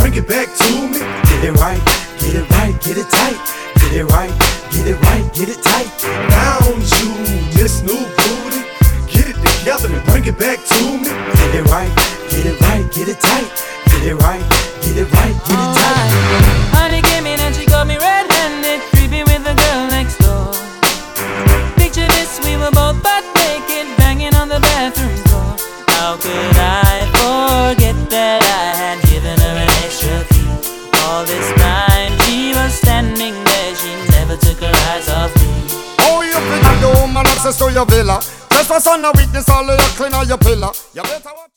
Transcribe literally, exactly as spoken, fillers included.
bring it back to me. Get it right, get it right, get it tight. Get it right, get it right, get it tight. Down you, Miss New Booty. Get it together and bring it back to me. Get it right, get it right, get it tight. Get it right, get it right, get it tight. Honey came in and she got me red-handed, creepy with the girl next door. Picture this, we were both butt naked, banging on the bathroom floor. How could I forget that I had given her an extra key? All this time she was standing there, she never took her eyes off me. Oh, you think the woman access to your villa? Just for son of weakness, all of your clean on your pillar. You better watch.